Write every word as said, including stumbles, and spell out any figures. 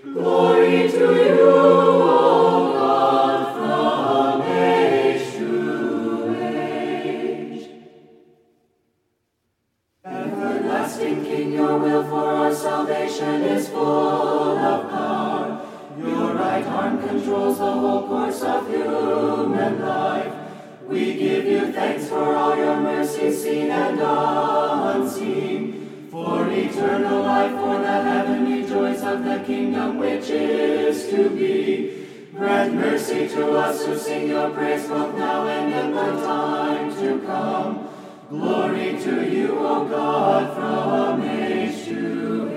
Glory to you, O God, from age to age. Everlasting King, your will for our salvation is full of power. Your right arm controls the whole course of human life. We give you thanks for all your mercies, seen and unseen, for eternal life, for the heavenly joys of the kingdom which is to be. Grant mercy to us who sing your praise both now and in the time to come. Glory to you, O God, from age to age.